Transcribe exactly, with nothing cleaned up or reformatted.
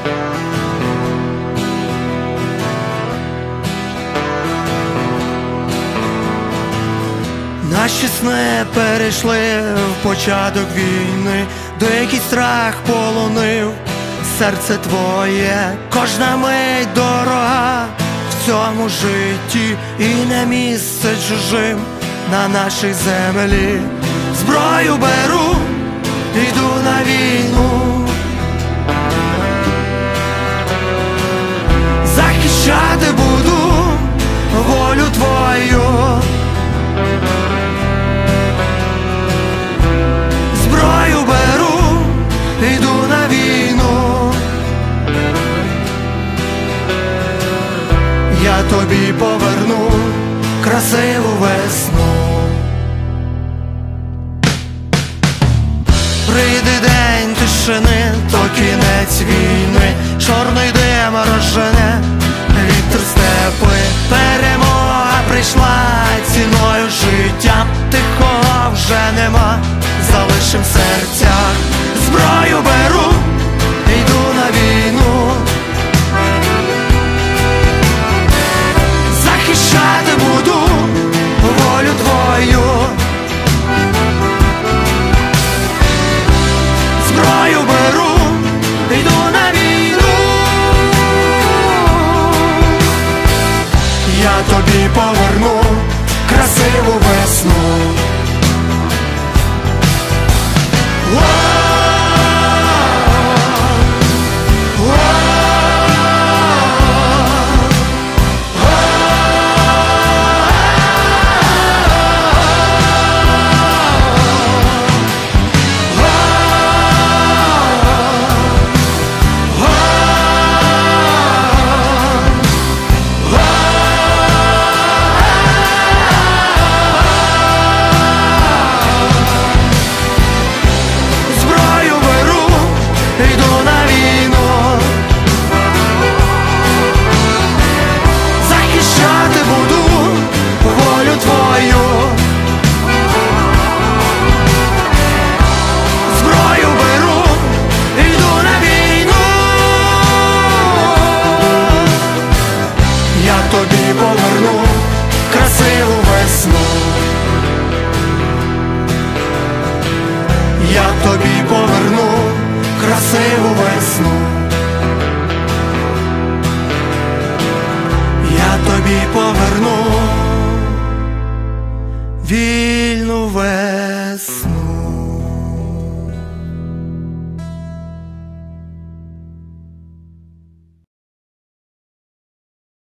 Наші сни перейшли в початок війни, деякий страх полонив серце твоє. Кожна мить дорога в цьому житті, і не місце чужим на нашій землі. Зброю беру, йду на війну, захищати буду волю твою. Зброю беру, йду на війну, я тобі поверну красиву весну. Прийде день тишини, то кінець війни, чорний дим розжене вітер степи. Перемога прийшла ціною життя, тихого вже нема, залишим в серцях. Зброю беру, йду на війну, захищати буду волю твою. Зброю беру, йду на війну, я тобі поверну красиву весну. Тобі поверну красиву весну, я тобі поверну красиву весну.